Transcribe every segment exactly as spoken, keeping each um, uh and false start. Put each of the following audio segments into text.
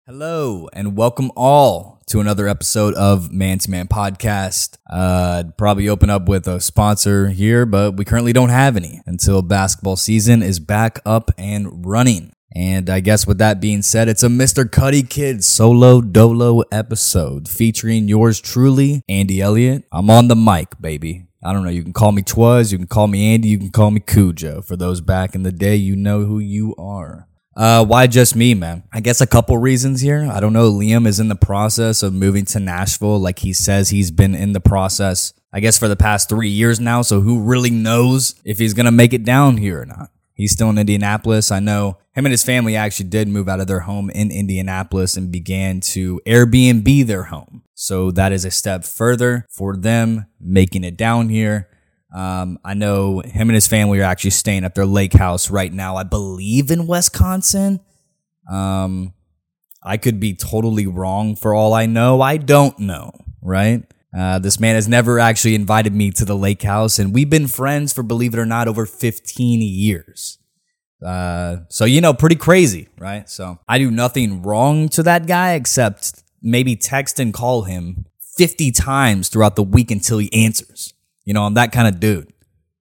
Hello and welcome all to another episode of Man to Man Podcast. Uh, I'd probably open up with a sponsor here, but we currently don't have any until basketball season is back up and running. And I guess with that being said, it's a Mister Cuddy Kid solo dolo episode featuring yours truly, Andy Elliott. I'm on the mic, baby. I don't know, you can call me Twuz, you can call me Andy, you can call me Cujo. For those back in the day, you know who you are. Uh, why just me, man? I guess a couple reasons here. I don't know. Liam is in the process of moving to Nashville. Like he says he's been in the process, I guess, for the past three years now. So who really knows if he's going to make it down here or not? He's still in Indianapolis. I know him and his family actually did move out of their home in Indianapolis and began to Airbnb their home. So that is a step further for them making it down here. Um, I know him and his family are actually staying at their lake house right now, I believe in Wisconsin. Um, I could be totally wrong for all I know. I don't know, right? Uh, this man has never actually invited me to the lake house, and we've been friends for, believe it or not, over fifteen years. Uh, so, you know, pretty crazy, right? So I do nothing wrong to that guy except maybe text and call him fifty times throughout the week until he answers. You know, I'm that kind of dude.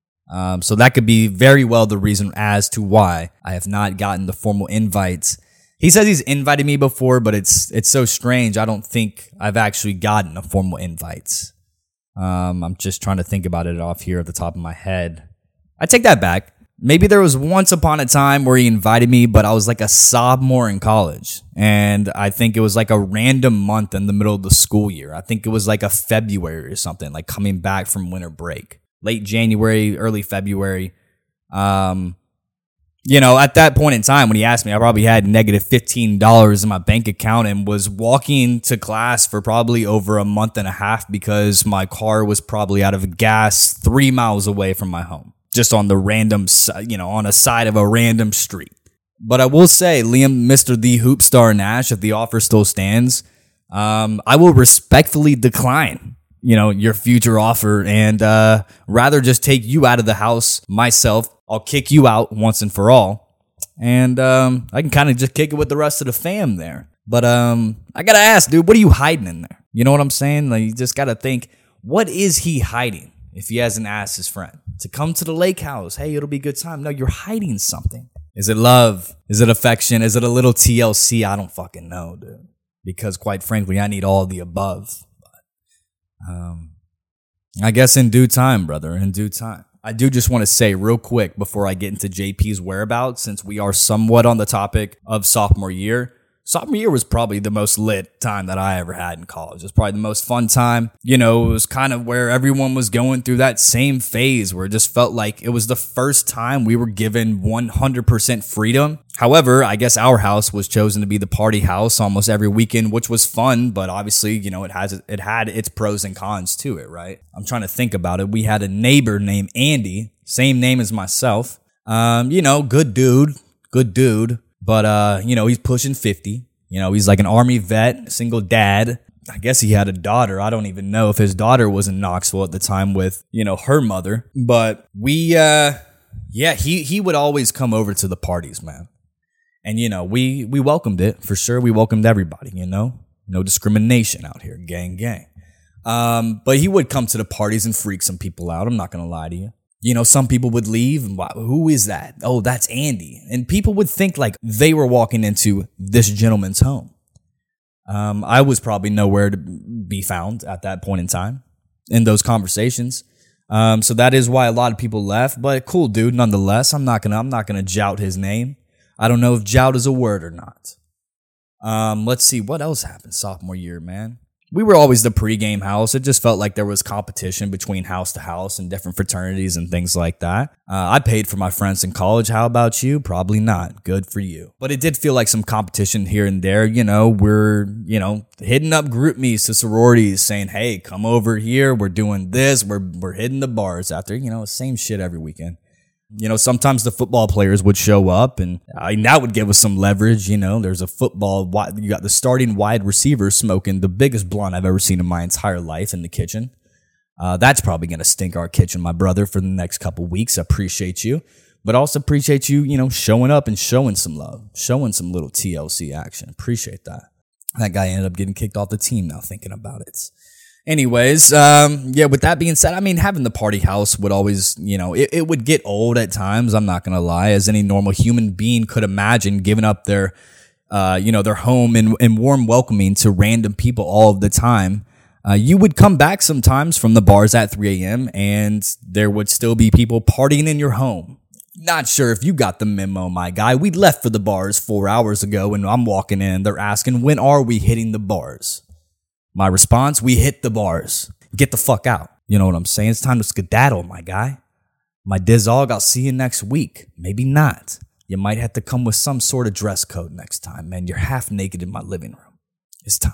Um, so that could be very well the reason as to why I have not gotten the formal invites. He says he's invited me before, but it's it's so strange. I don't think I've actually gotten a formal invites. Um, I'm just trying to think about it off here at the top of my head. I take that back. Maybe there was once upon a time where he invited me, but I was like a sophomore in college. And I think it was like a random month in the middle of the school year. I think it was like a February or something, like coming back from winter break. Late January, early February. Um, you know, at that point in time when he asked me, I probably had negative fifteen dollars in my bank account and was walking to class for probably over a month and a half because my car was probably out of gas three miles away from my home. Just on the random, you know, on a side of a random street. But I will say, Liam, Mister The Hoop Star Nash, if the offer still stands, um, I will respectfully decline, you know, your future offer and uh, rather just take you out of the house myself. I'll kick you out once and for all. And um, I can kind of just kick it with the rest of the fam there. But um, I got to ask, dude, what are you hiding in there? You know what I'm saying? Like, you just got to think, what is he hiding if he hasn't asked his friend to come to the lake house? Hey, it'll be a good time. No, you're hiding something. Is it love? Is it affection? Is it a little T L C? I don't fucking know, dude. Because quite frankly, I need all of the above. But, um, I guess in due time, brother, in due time. I do just want to say real quick before I get into J P's whereabouts, since we are somewhat on the topic of sophomore year. Sophomore year was probably the most lit time that I ever had in college. It was probably the most fun time. You know, it was kind of where everyone was going through that same phase where it just felt like it was the first time we were given one hundred percent freedom. However, I guess our house was chosen to be the party house almost every weekend, which was fun. But obviously, you know, it has it had its pros and cons to it, right? I'm trying to think about it. We had a neighbor named Andy, same name as myself. Um, you know, good dude, good dude. But, uh, you know, he's pushing fifty. You know, he's like an Army vet, single dad. I guess he had a daughter. I don't even know if his daughter was in Knoxville at the time with, you know, her mother. But we, uh, yeah, he, he would always come over to the parties, man. And, you know, we, we welcomed it for sure. We welcomed everybody, you know, no discrimination out here. Gang, gang. Um, but he would come to the parties and freak some people out. I'm not going to lie to you. You know, some people would leave. And who is that? Oh, that's Andy. And people would think like they were walking into this gentleman's home. Um, I was probably nowhere to be found at that point in time in those conversations. Um, so that is why a lot of people left. But cool dude, nonetheless. I'm not gonna. I'm not gonna jout his name. I don't know if jout is a word or not. Um, let's see what else happened sophomore year, man. We were always the pregame house. It just felt like there was competition between house to house and different fraternities and things like that. Uh, I paid for my friends in college. How about you? Probably not. Good for you. But it did feel like some competition here and there. You know, we're, you know, hitting up group meets to sororities saying, hey, come over here. We're doing this. We're, we're hitting the bars after, you know, same shit every weekend. You know, sometimes the football players would show up and uh, that would give us some leverage. You know, there's a football, you got the starting wide receiver smoking the biggest blunt I've ever seen in my entire life in the kitchen. Uh, that's probably going to stink our kitchen, my brother, for the next couple weeks. I appreciate you, but also appreciate you, you know, showing up and showing some love, showing some little T L C action. Appreciate that. That guy ended up getting kicked off the team now thinking about it. Anyways, um, yeah, with that being said, I mean, having the party house would always, you know, it, it would get old at times. I'm not going to lie, as any normal human being could imagine, giving up their, uh, you know, their home and, and warm welcoming to random people all of the time. Uh, you would come back sometimes from the bars at three a.m. and there would still be people partying in your home. Not sure if you got the memo, my guy. We left for the bars four hours ago and I'm walking in. They're asking, when are we hitting the bars? My response, we hit the bars. Get the fuck out. You know what I'm saying? It's time to skedaddle, my guy. My dizog, I'll see you next week. Maybe not. You might have to come with some sort of dress code next time, man. You're half naked in my living room. It's time.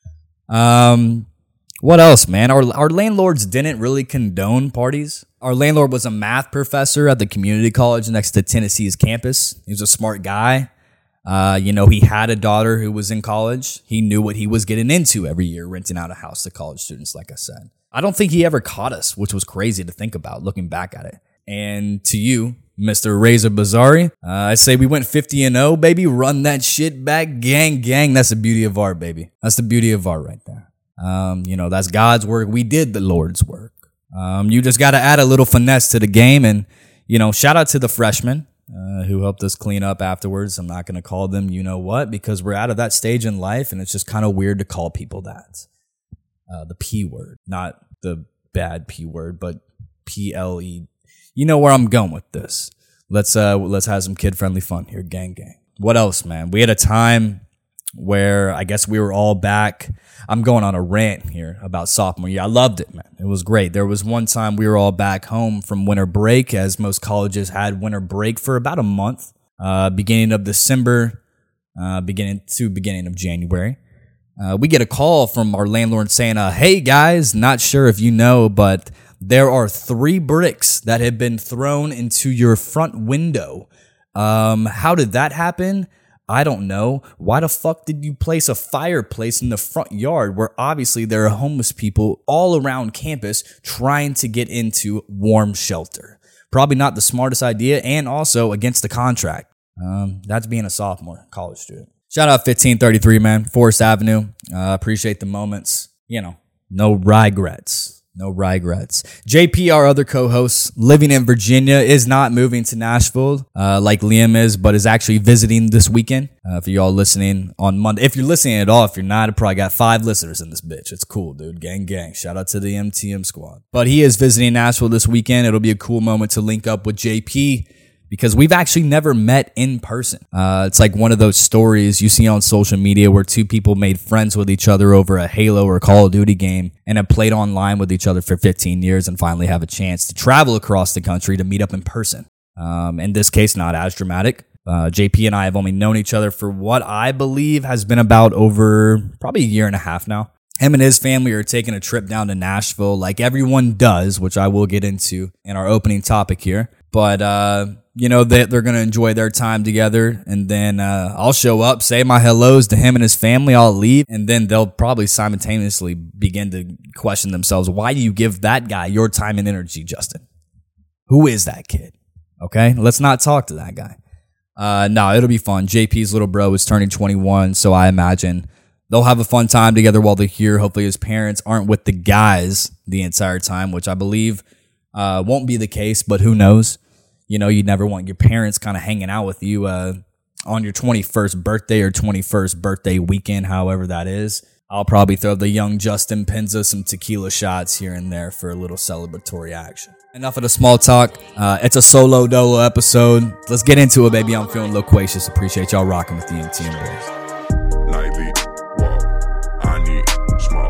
Um, what else, man? Our, our landlords didn't really condone parties. Our landlord was a math professor at the community college next to Tennessee's campus. He was a smart guy. Uh, you know, he had a daughter who was in college. He knew what he was getting into every year, renting out a house to college students, like I said. I don't think he ever caught us, which was crazy to think about looking back at it. And to you, Mister Reza Bazari, uh, I say we went fifty and oh, baby. Run that shit back, gang, gang. That's the beauty of art, baby. That's the beauty of art right there. Um, you know, that's God's work. We did the Lord's work. Um, you just got to add a little finesse to the game. And, you know, shout out to the freshmen. Uh, who helped us clean up afterwards. I'm not going to call them you know what, because we're out of that stage in life and it's just kind of weird to call people that. Uh, the P word, not the bad P word, but P L E. You know where I'm going with this. Let's uh, let's have some kid-friendly fun here, gang, gang. What else, man? We had a time where I guess we were all back. I'm going on a rant here about sophomore year. I loved it, man. It was great. There was one time we were all back home from winter break, as most colleges had winter break for about a month, uh, beginning of December, uh, beginning to beginning of January. Uh, we get a call from our landlord saying, uh, hey guys, not sure if you know, but there are three bricks that have been thrown into your front window. Um, how did that happen? I don't know. Why the fuck did you place a fireplace in the front yard where obviously there are homeless people all around campus trying to get into warm shelter? Probably not the smartest idea and also against the contract. Um, that's being a sophomore college student. Shout out fifteen thirty-three, man. Forest Avenue. Uh, appreciate the moments. You know, no regrets. No regrets. J P, our other co-host, living in Virginia, is not moving to Nashville uh, like Liam is, but is actually visiting this weekend. Uh, for y'all listening on Monday. If you're listening at all, if you're not, I probably got five listeners in this bitch. It's cool, dude. Gang, gang. Shout out to the M T M squad. But he is visiting Nashville this weekend. It'll be a cool moment to link up with J P, because we've actually never met in person. Uh, it's like one of those stories you see on social media where two people made friends with each other over a Halo or Call of Duty game and have played online with each other for fifteen years and finally have a chance to travel across the country to meet up in person. Um, in this case, not as dramatic. Uh, J P and I have only known each other for what I believe has been about over probably a year and a half now. Him and his family are taking a trip down to Nashville like everyone does, which I will get into in our opening topic here. But, uh, you know, they, they're going to enjoy their time together. And then uh, I'll show up, say my hellos to him and his family. I'll leave. And then they'll probably simultaneously begin to question themselves. Why do you give that guy your time and energy, Justin? Who is that kid? Okay, let's not talk to that guy. Uh, no, it'll be fun. J P's little bro is turning twenty-one. So I imagine they'll have a fun time together while they're here. Hopefully his parents aren't with the guys the entire time, which I believe uh, won't be the case. But who knows? You know, you never want your parents kind of hanging out with you uh, on your twenty-first birthday or twenty-first birthday weekend, however that is. I'll probably throw the young Justin Penza some tequila shots here and there for a little celebratory action. Enough of the small talk. Uh, it's a solo dolo episode. Let's get into it, baby. I'm feeling loquacious. Appreciate y'all rocking with the M T M boys. Nightly walk. I need smoke.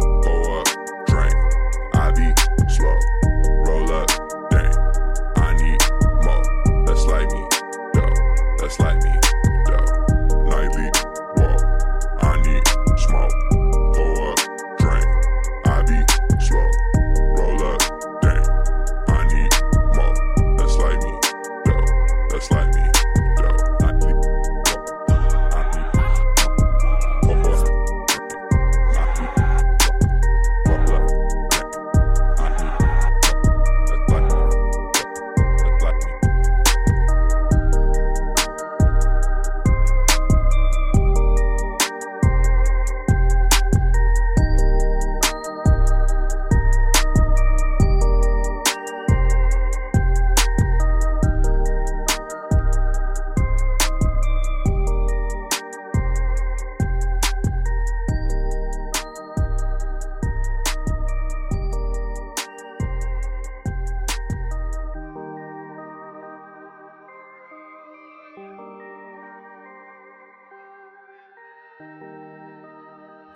Go up, drink. I be slow. Roll up, dang. I need more. That's like me, yo. That's like me, yo. Nightly walk. I need smoke. Go up, drink. I be slow. Roll up, dang. I need more. That's like me, yo. That's like me, yo. Nightly walk. I be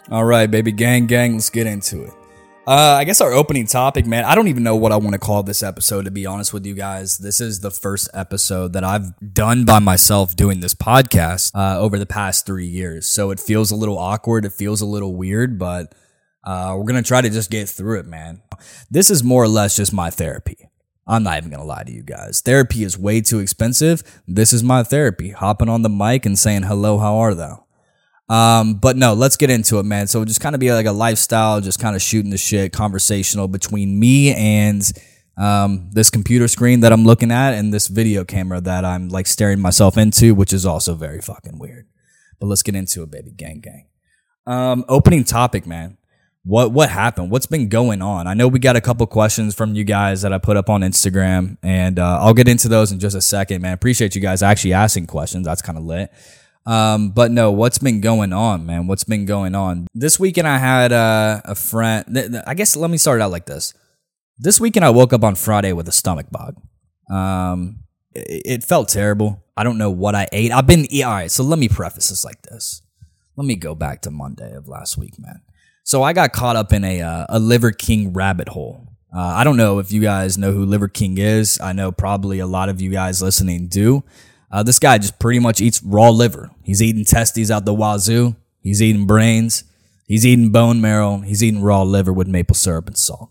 All right, baby, gang, gang, let's get into it. Uh, I guess our opening topic, man, I don't even know what I want to call this episode, to be honest with you guys. This is the first episode that I've done by myself doing this podcast uh, over the past three years. So it feels a little awkward. It feels a little weird, but uh, we're going to try to just get through it, man. This is more or less just my therapy. I'm not even going to lie to you guys. Therapy is way too expensive. This is my therapy, hopping on the mic and saying, hello, how are thou? Um, but no, let's get into it, man. So just kind of be like a lifestyle, just kind of shooting the shit, conversational between me and um, this computer screen that I'm looking at and this video camera that I'm like staring myself into, which is also very fucking weird. But let's get into it, baby. Gang, gang. Um, opening topic, man. What what happened? What's been going on? I know we got a couple questions from you guys that I put up on Instagram, and uh, I'll get into those in just a second, man. Appreciate you guys actually asking questions. That's kind of lit. Um, but no, what's been going on, man? What's been going on? This weekend I had uh, a friend. Th- th- I guess let me start out like this. This weekend I woke up on Friday with a stomach bug. Um, it, it felt terrible. I don't know what I ate. I've been all right. So let me preface this like this. Let me go back to Monday of last week, man. So I got caught up in a uh, a Liver King rabbit hole. Uh, I don't know if you guys know who Liver King is. I know probably a lot of you guys listening do. Uh, this guy just pretty much eats raw liver. He's eating testes out the wazoo. He's eating brains. He's eating bone marrow. He's eating raw liver with maple syrup and salt.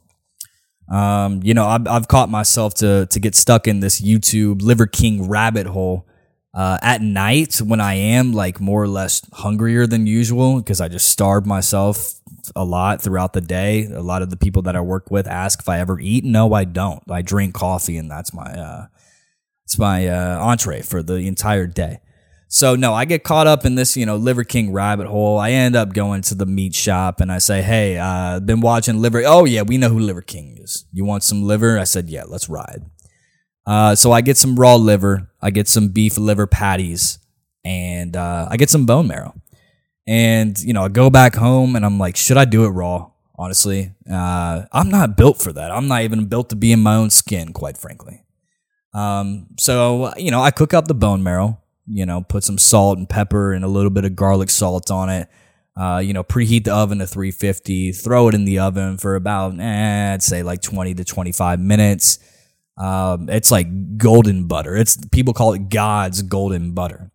Um, you know, I've, I've caught myself to to get stuck in this YouTube Liver King rabbit hole uh, at night when I am like more or less hungrier than usual because I just starve myself a lot throughout the day. A lot of the people that I work with ask if I ever eat. No, I don't. I drink coffee and that's my uh, it's my uh, entree for the entire day. So no, I get caught up in this, you know, Liver King rabbit hole. I end up going to the meat shop and I say, hey, uh, been watching Liver. Oh yeah, we know who Liver King is. You want some liver? I said, yeah, let's ride. Uh, so I get some raw liver. I get some beef liver patties and uh, I get some bone marrow. And, you know, I go back home and I'm like, should I do it raw? Honestly, uh, I'm not built for that. I'm not even built to be in my own skin, quite frankly. Um, so, you know, I cook up the bone marrow, you know, put some salt and pepper and a little bit of garlic salt on it. Uh, you know, preheat the oven to three fifty, throw it in the oven for about, eh, I'd say like twenty to twenty-five minutes. Um, it's like golden butter. It's, people call it God's golden butter.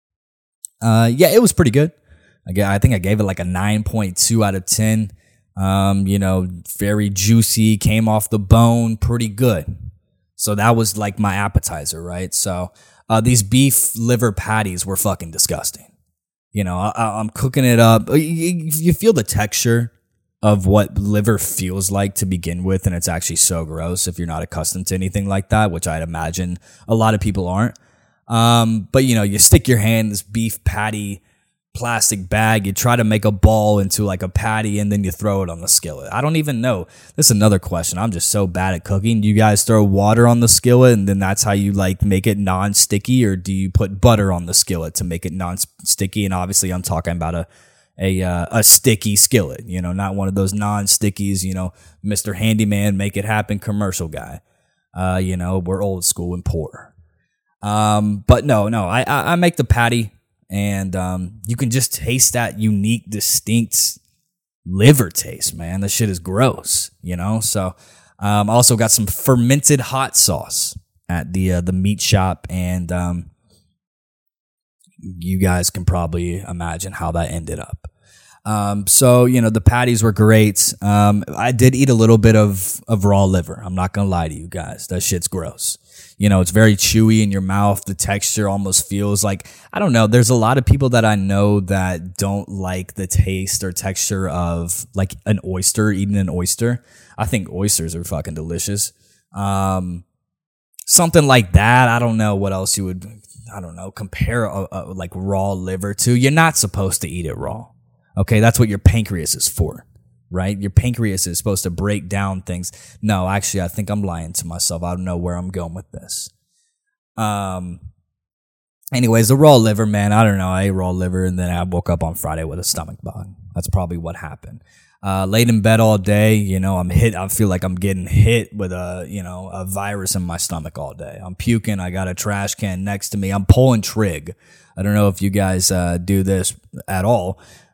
Uh, yeah, it was pretty good. I think I gave it like a nine point two out of ten. Um, you know, very juicy, came off the bone, pretty good. So that was like my appetizer, right? So uh, these beef liver patties were fucking disgusting. You know, I, I'm cooking it up. You, you feel the texture of what liver feels like to begin with, and it's actually so gross if you're not accustomed to anything like that, which I'd imagine a lot of people aren't. Um, but, you know, you stick your hand in this beef patty plastic bag, you try to make a ball into like a patty and then you throw it on the skillet. I don't even know. This is another question. I'm just so bad at cooking. Do you guys throw water on the skillet and then that's how you like make it non-sticky, or do you put butter on the skillet to make it non-sticky? And obviously I'm talking about a a uh, a sticky skillet, you know, not one of those non-stickies, you know, Mister Handyman, make it happen commercial guy. Uh, you know, we're old school and poor. Um, but no, no, I, I, I make the patty. And um, you can just taste that unique, distinct liver taste, man. That shit is gross, you know? So um, I also got some fermented hot sauce at the uh, the meat shop. And um, you guys can probably imagine how that ended up. Um, so, you know, the patties were great. Um, I did eat a little bit of, of raw liver. I'm not going to lie to you guys. That shit's gross. You know, it's very chewy in your mouth. The texture almost feels like, I don't know. There's a lot of people that I know that don't like the taste or texture of like an oyster, eating an oyster. I think oysters are fucking delicious. Um, something like that. I don't know what else you would, I don't know, compare a, a, like raw liver to. You're not supposed to eat it raw. Okay, that's what your pancreas is for, right? Your pancreas is supposed to break down things. No, actually, I think I'm lying to myself. I don't know where I'm going with this. Um. Anyways, the raw liver, man, I don't know. I ate raw liver, and then I woke up on Friday with a stomach bug. That's probably what happened. Uh, laid in bed all day, you know, I'm hit. I feel like I'm getting hit with a, you know, a virus in my stomach all day. I'm puking. I got a trash can next to me. I'm pulling trig. I don't know if you guys uh, do this at all.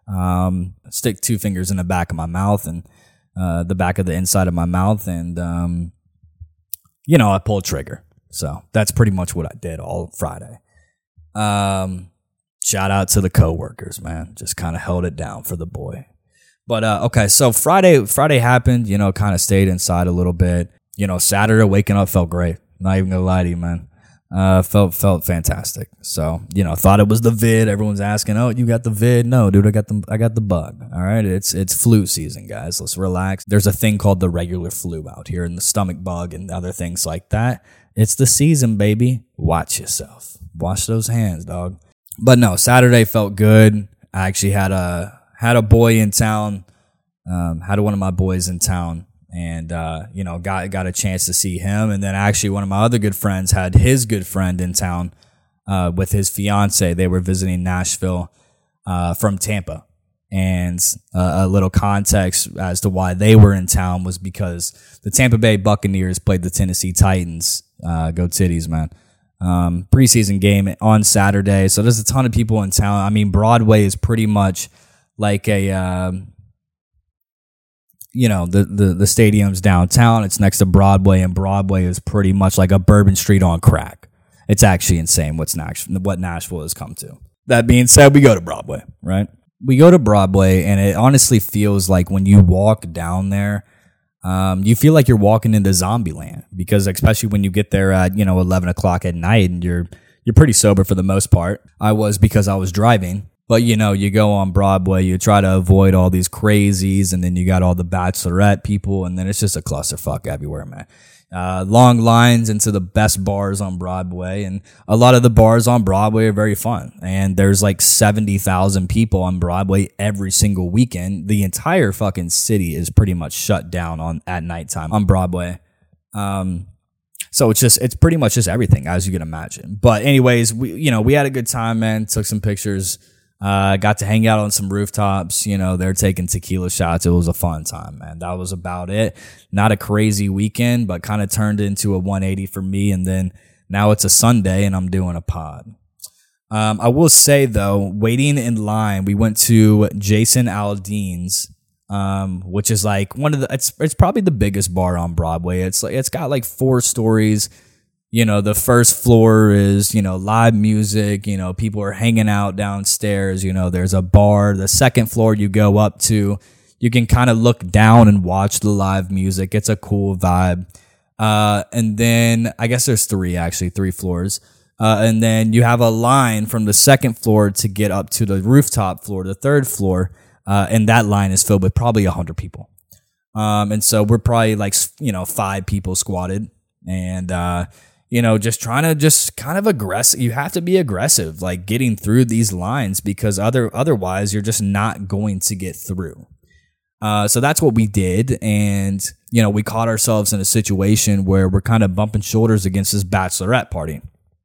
Um, stick two fingers in the back of my mouth and uh, the back of the inside of my mouth, and um, you know, I pulled trigger. So that's pretty much what I did all Friday. Um, shout out to the coworkers, man. Just kind of held it down for the boy. But uh, okay, so Friday, Friday happened. You know, kind of stayed inside a little bit. You know, Saturday waking up felt great. Not even gonna lie to you, man. Uh, felt felt fantastic. So, you know, thought it was the vid. Everyone's asking, "Oh, you got the vid?" No, dude, I got the I got the bug. All right, it's it's flu season, guys. Let's relax. There's a thing called the regular flu out here, and the stomach bug and other things like that. It's the season, baby. Watch yourself. Wash those hands, dog. But no, Saturday felt good. I actually had a had a boy in town. Um, had one of my boys in town. And, uh, you know, got got a chance to see him. And then actually one of my other good friends had his good friend in town uh, with his fiance. They were visiting Nashville uh, from Tampa. And uh, a little context as to why they were in town was because the Tampa Bay Buccaneers played the Tennessee Titans. Uh, go Titties, man. Um, preseason game on Saturday. So there's a ton of people in town. I mean, Broadway is pretty much like a... Uh, You know, the, the, the stadium's downtown. It's next to Broadway, and Broadway is pretty much like a Bourbon Street on crack. It's actually insane what's Nash- what Nashville has come to. That being said, we go to Broadway, right? We go to Broadway, and it honestly feels like when you walk down there, um, you feel like you're walking into Zombieland, because especially when you get there at, you know, eleven o'clock at night, and you're you're pretty sober for the most part. I was, because I was driving. But, you know, you go on Broadway, you try to avoid all these crazies, and then you got all the bachelorette people, and then it's just a clusterfuck everywhere, man. Uh, long lines into the best bars on Broadway, and a lot of the bars on Broadway are very fun. And there's like seventy thousand people on Broadway every single weekend. The entire fucking city is pretty much shut down on at nighttime on Broadway. Um, so it's just, it's pretty much just everything, as you can imagine. But anyways, we, you know, we had a good time, man. Took some pictures. Uh, got to hang out on some rooftops. You know, they're taking tequila shots. It was a fun time, man. That was about it. Not a crazy weekend, but kind of turned into a one eighty for me. And then now it's a Sunday and I'm doing a pod. Um, I will say though, waiting in line, we went to Jason Aldean's, um, which is like one of the, it's, it's probably the biggest bar on Broadway. It's like, it's got like four stories. You know, the first floor is, you know, live music, you know, people are hanging out downstairs, you know, there's a bar. The second floor you go up to, you can kind of look down and watch the live music. It's a cool vibe. Uh, and then I guess there's three, actually, three floors. Uh, and then you have a line from the second floor to get up to the rooftop floor, the third floor. Uh, and that line is filled with probably a hundred people. Um, and so we're probably like, you know, five people squatted. And, uh, you know, just trying to just kind of aggressive. You have to be aggressive, like getting through these lines, because other otherwise you're just not going to get through. Uh, so that's what we did. And, you know, we caught ourselves in a situation where we're kind of bumping shoulders against this bachelorette party.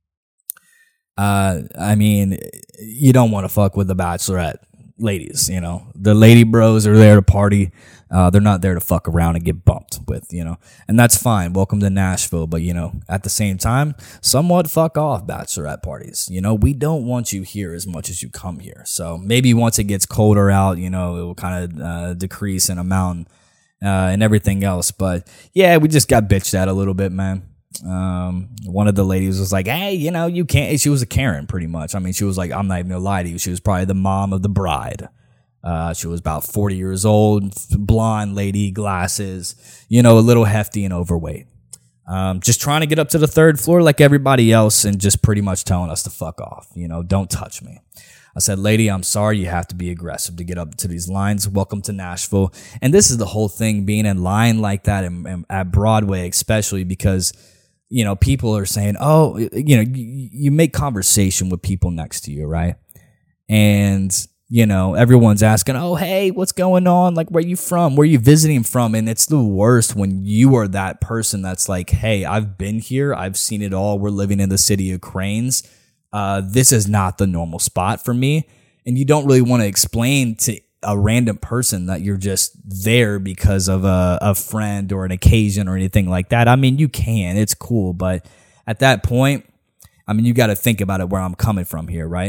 Uh, I mean, you don't want to fuck with the bachelorette ladies, you know. The lady bros are there to party. Uh, they're not there to fuck around and get bumped with, you know. And that's fine. Welcome to Nashville. But, you know, at the same time, somewhat fuck off bachelorette parties. You know, we don't want you here as much as you come here. So maybe once it gets colder out, you know, it will kind of uh, decrease in amount uh, and everything else. But, yeah, we just got bitched at a little bit, man. Um, one of the ladies was like, hey, you know, you can't. She was a Karen pretty much. I mean, she was like, I'm not even gonna lie to you. She was probably the mom of the bride. Uh, she was about forty years old, blonde lady, glasses, you know, a little hefty and overweight. Um, just trying to get up to the third floor like everybody else and just pretty much telling us to fuck off. You know, don't touch me. I said, lady, I'm sorry. You have to be aggressive to get up to these lines. Welcome to Nashville. And this is the whole thing, being in line like that and, and at Broadway, especially because, you know, people are saying, oh, you know, you, you make conversation with people next to you, right? And, you know, everyone's asking, oh, hey, what's going on? Like, where you from? Where you visiting from? And it's the worst when you are that person that's like, hey, I've been here. I've seen it all. We're living in the city of cranes. Uh, this is not the normal spot for me. And you don't really want to explain to a random person that you're just there because of a, a friend or an occasion or anything like that. I mean, you can, it's cool. But at that point, I mean, you got to think about it where I'm coming from here, right?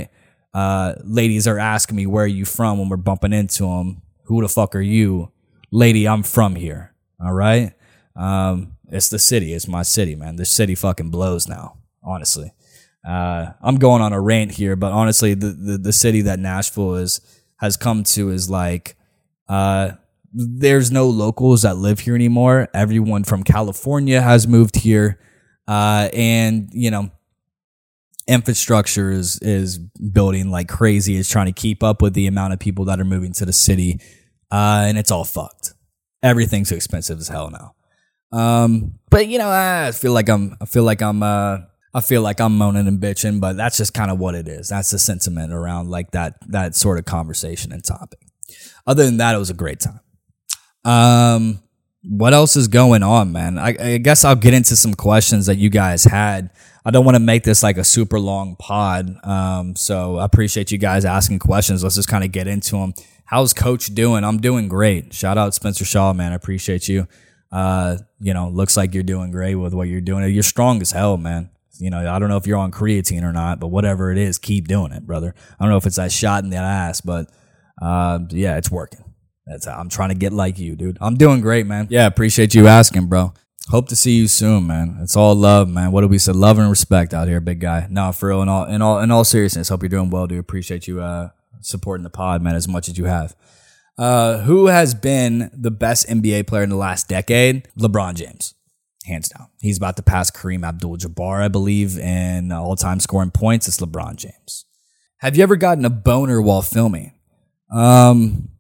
Uh, ladies are asking me, where are you from when we're bumping into them? Who the fuck are you? Lady, I'm from here. All right. Um, it's the city. It's my city, man. This city fucking blows now, honestly. Uh, I'm going on a rant here, but honestly, the, the, the city that Nashville is, has come to is like, uh, there's no locals that live here anymore. Everyone from California has moved here. Uh, and you know, infrastructure is, is building like crazy. It's trying to keep up with the amount of people that are moving to the city. Uh, and it's all fucked. Everything's expensive as hell now. Um, but you know, I feel like I'm, I feel like I'm, uh, I feel like I'm moaning and bitching, but that's just kind of what it is. That's the sentiment around like that, that sort of conversation and topic. Other than that, it was a great time. Um, what else is going on, man? I, I guess I'll get into some questions that you guys had. I don't want to make this like a super long pod. Um, so I appreciate you guys asking questions. Let's just kind of get into them. How's Coach doing? I'm doing great. Shout out Spencer Shaw, man. I appreciate you. Uh, you know, looks like you're doing great with what you're doing. You're strong as hell, man. You know, I don't know if you're on creatine or not, but whatever it is, keep doing it, brother. I don't know if it's that shot in the ass, but uh, yeah, it's working. That's how I'm trying to get like you, dude. I'm doing great, man. Yeah, appreciate you asking, bro. Hope to see you soon, man. It's all love, man. What do we say? Love and respect out here, big guy. No, for real. In all, in all, in all seriousness, hope you're doing well, dude. Appreciate you uh, supporting the pod, man, as much as you have. Uh, who has been the best N B A player in the last decade? LeBron James. Hands down. He's about to pass Kareem Abdul-Jabbar, I believe, in all-time scoring points. It's LeBron James. Have you ever gotten a boner while filming? Um,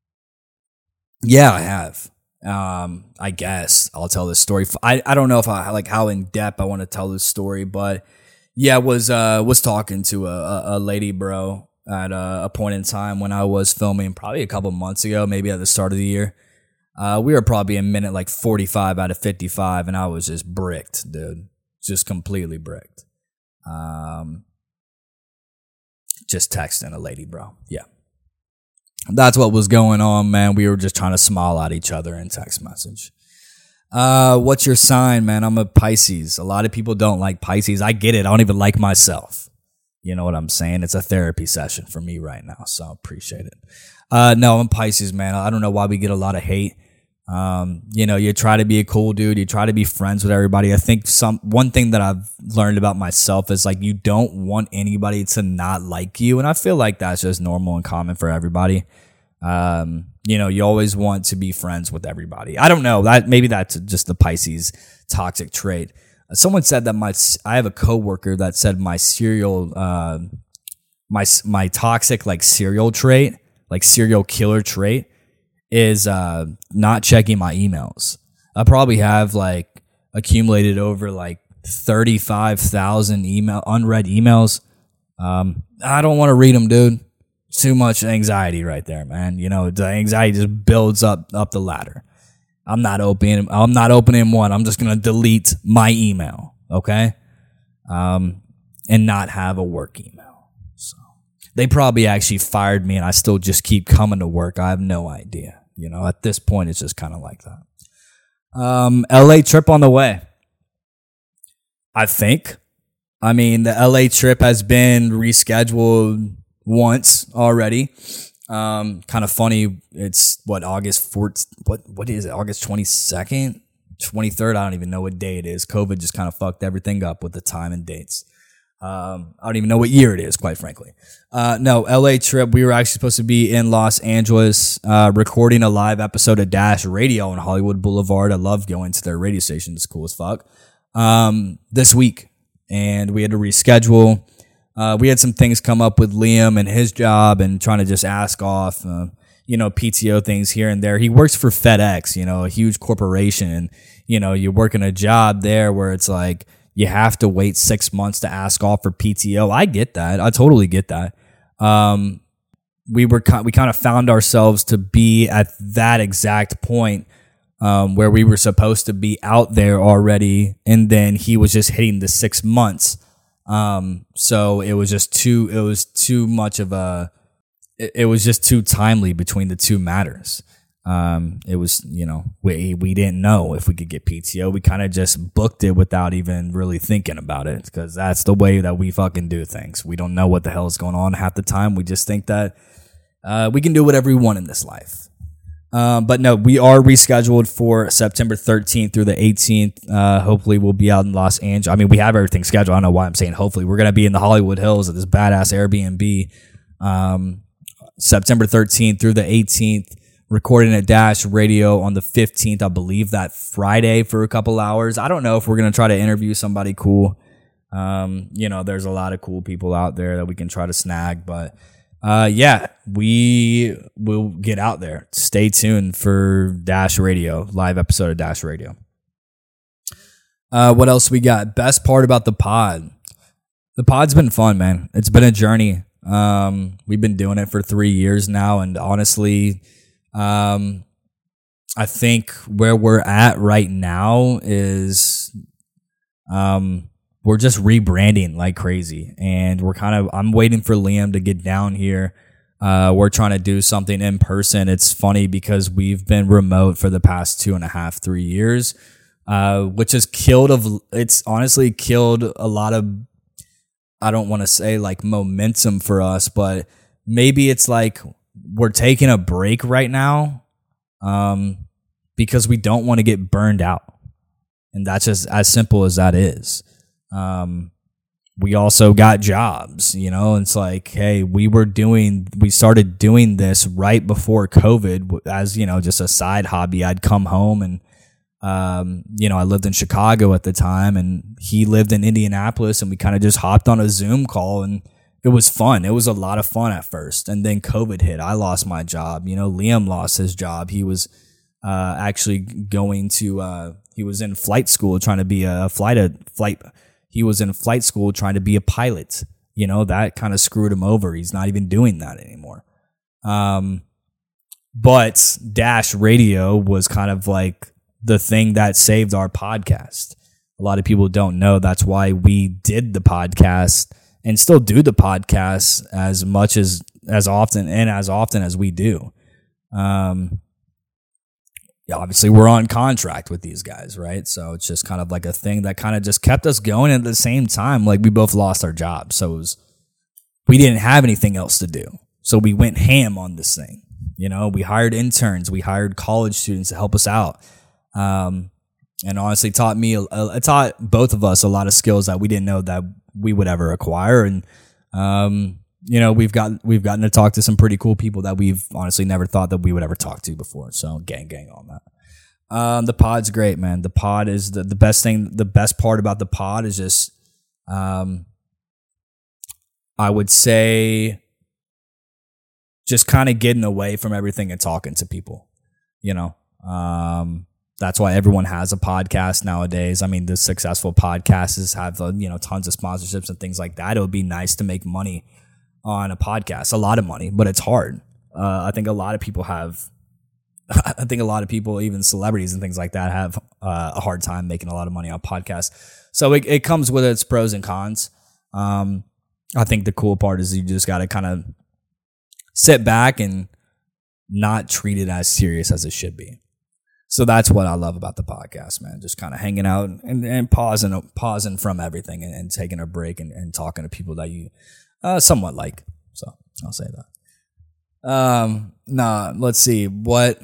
yeah, I have. Um, I guess I'll tell this story. I, I don't know if I like how in depth I want to tell this story, but yeah, was uh was talking to a, a lady, bro, at a, a point in time when I was filming, probably a couple months ago, maybe at the start of the year. Uh, we were probably a minute like forty-five out of fifty-five, and I was just bricked, dude. Just completely bricked. Um, just texting a lady, bro. Yeah. That's what was going on, man. We were just trying to smile at each other in text message. Uh, what's your sign, man? I'm a Pisces. A lot of people don't like Pisces. I get it. I don't even like myself. You know what I'm saying? It's a therapy session for me right now, so I appreciate it. Uh, no, I'm Pisces, man. I don't know why we get a lot of hate. Um, you know, you try to be a cool dude. You try to be friends with everybody. I think some one thing that I've learned about myself is like you don't want anybody to not like you, and I feel like that's just normal and common for everybody. Um, you know, you always want to be friends with everybody. I don't know that maybe that's just the Pisces toxic trait. Someone said that my I have a coworker that said my serial uh, my my toxic like serial trait, like serial killer trait, is uh, not checking my emails. I probably have like accumulated over like thirty-five thousand email unread emails. Um, I don't want to read them, dude. Too much anxiety right there, man. You know, the anxiety just builds up up the ladder. I'm not opening. I'm not opening one. I'm just gonna delete my email, okay? Um, and not have a work email. So they probably actually fired me, and I still just keep coming to work. I have no idea. You know, at this point, it's just kind of like that. Um, L A trip on the way. I think. I mean, the L A trip has been rescheduled once already. Um, kind of funny. It's what, August fourteenth, what, what is it? August twenty-second, twenty-third. I don't even know what day it is. COVID just kind of fucked everything up with the time and dates. Um, I don't even know what year it is, quite frankly. Uh, no, L A trip. We were actually supposed to be in Los Angeles, uh, recording a live episode of Dash Radio on Hollywood Boulevard. I love going to their radio station. It's cool as fuck. Um, this week. And we had to reschedule. Uh, we had some things come up with Liam and his job and trying to just ask off, uh, you know, P T O things here and there. He works for FedEx, you know, a huge corporation. And, you know, you're working a job there where it's like you have to wait six months to ask off for P T O. I get that. I totally get that. Um, we were, we kind of found ourselves to be at that exact point um, where we were supposed to be out there already. And then he was just hitting the six months. Um, so it was just too, it was too much of a, it, it was just too timely between the two matters. Um, it was, you know, we we didn't know if we could get P T O. We kind of just booked it without even really thinking about it, because that's the way that we fucking do things. We don't know what the hell is going on half the time. We just think that uh, we can do whatever we want in this life. Um, but no, we are rescheduled for September thirteenth through the eighteenth. Uh, hopefully we'll be out in Los Angeles. I mean, we have everything scheduled. I don't know why I'm saying hopefully. We're going to be in the Hollywood Hills at this badass Airbnb, um, September thirteenth through the eighteenth, recording at Dash Radio on the fifteenth, I believe that Friday for a couple hours. I don't know if we're going to try to interview somebody cool. Um, you know, there's a lot of cool people out there that we can try to snag, but Uh, yeah, we will get out there. Stay tuned for Dash Radio, live episode of Dash Radio. Uh, what else we got? Best part about the pod. The pod's been fun, man. It's been a journey. Um, we've been doing it for three years now. And honestly, um, I think where we're at right now is, um, we're just rebranding like crazy, and we're kind of, I'm waiting for Liam to get down here. Uh, we're trying to do something in person. It's funny because we've been remote for the past two and a half, three years, uh, which has killed, of, it's honestly killed a lot of, I don't want to say like momentum for us, but maybe it's like we're taking a break right now, um, because we don't want to get burned out. And that's just as simple as that is. Um, we also got jobs, you know, it's like, hey, we were doing, we started doing this right before COVID as, you know, just a side hobby. I'd come home and, um, you know, I lived in Chicago at the time and he lived in Indianapolis, and we kind of just hopped on a Zoom call, and it was fun. It was a lot of fun at first. And then COVID hit. I lost my job. You know, Liam lost his job. He was, uh, actually going to, uh, he was in flight school trying to be a flight, a flight, He was in flight school trying to be a pilot. You know, that kind of screwed him over. He's not even doing that anymore. Um, but Dash Radio was kind of like the thing that saved our podcast. A lot of people don't know that's why we did the podcast and still do the podcast as much as, as often and as often as we do. Um, Yeah, obviously we're on contract with these guys, right? So it's just kind of like a thing that kind of just kept us going. At the same time, like we both lost our jobs, so it was, we didn't have anything else to do, so we went ham on this thing. You know, we hired interns, we hired college students to help us out, um, and honestly taught me, it taught both of us a lot of skills that we didn't know that we would ever acquire. And um, you know, we've got we've gotten to talk to some pretty cool people that we've honestly never thought that we would ever talk to before. So gang, gang on that. Um, the pod's great, man. The pod is the, the best thing. The best part about the pod is just, um, I would say, just kind of getting away from everything and talking to people. You know, um, that's why everyone has a podcast nowadays. I mean, the successful podcasts have uh, you know tons of sponsorships and things like that. It would be nice to make money on a podcast, a lot of money, but it's hard. Uh, I think a lot of people have, I think a lot of people, even celebrities and things like that, have uh, a hard time making a lot of money on podcasts. So it, it comes with its pros and cons. Um, I think the cool part is you just got to kind of sit back and not treat it as serious as it should be. So that's what I love about the podcast, man. Just kind of hanging out and, and pausing, pausing from everything and, and taking a break and, and talking to people that you Uh, somewhat like, so I'll say that. Um, nah, let's see what,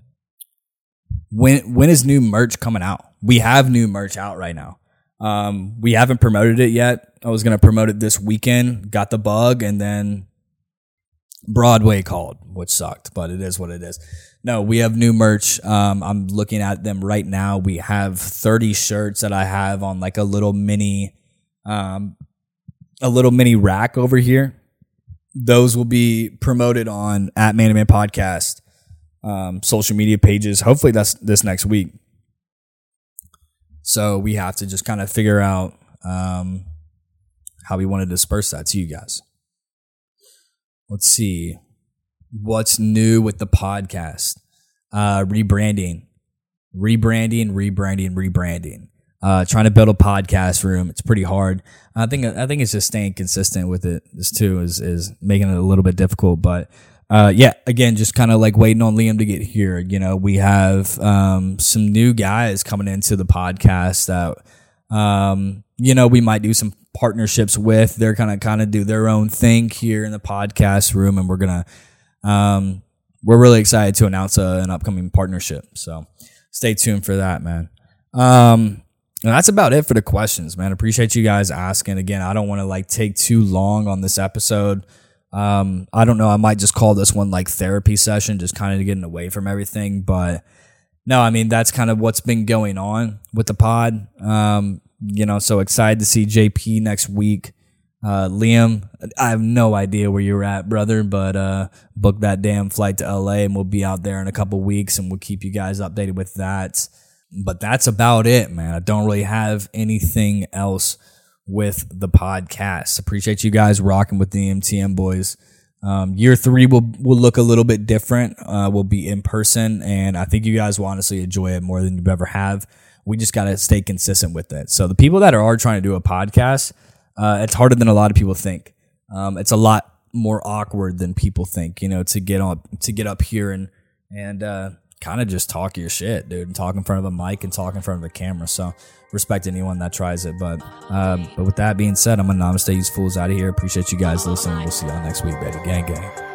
when, when is new merch coming out? We have new merch out right now. Um, we haven't promoted it yet. I was going to promote it this weekend, got the bug, and then Broadway called, which sucked, but it is what it is. No, we have new merch. Um, I'm looking at them right now. We have thirty shirts that I have on like a little mini, um, a little mini rack over here. Those will be promoted on at Man to Man Podcast, um, social media pages. Hopefully that's this next week. So we have to just kind of figure out, um, how we want to disperse that to you guys. Let's see. What's new with the podcast? Uh, rebranding, rebranding, rebranding, rebranding. Uh, trying to build a podcast room. It's pretty hard. I think, I think it's just staying consistent with it. This too is, is making it a little bit difficult, but, uh, yeah, again, just kind of like waiting on Liam to get here. You know, we have um, some new guys coming into the podcast that, um, you know, we might do some partnerships with. They're going to kind of do their own thing here in the podcast room, and we're going to, um, we're really excited to announce a, an upcoming partnership. So stay tuned for that, man. Um, and that's about it for the questions, man. Appreciate you guys asking. Again, I don't want to like take too long on this episode. Um, I don't know. I might just call this one like therapy session, just kind of getting away from everything. But no, I mean, that's kind of what's been going on with the pod. Um, you know, so excited to see J P next week. Uh, Liam, I have no idea where you're at, brother, but, uh, book that damn flight to L A and we'll be out there in a couple weeks and we'll keep you guys updated with that. But that's about it, man. I don't really have anything else with the podcast. Appreciate you guys rocking with the M T M boys. Um, year three will will look a little bit different. Uh, we'll be in person, and I think you guys will honestly enjoy it more than you've ever have. We just got to stay consistent with it. So the people that are, are trying to do a podcast, uh, it's harder than a lot of people think. Um, it's a lot more awkward than people think, you know, to get on to get up here and and uh, kind of just talk your shit, dude, and talk in front of a mic and talk in front of a camera. So respect anyone that tries it. But um, but with that being said, I'm a Namaste Use Fools out of here. Appreciate you guys listening. We'll see y'all next week, baby. Gang, gang.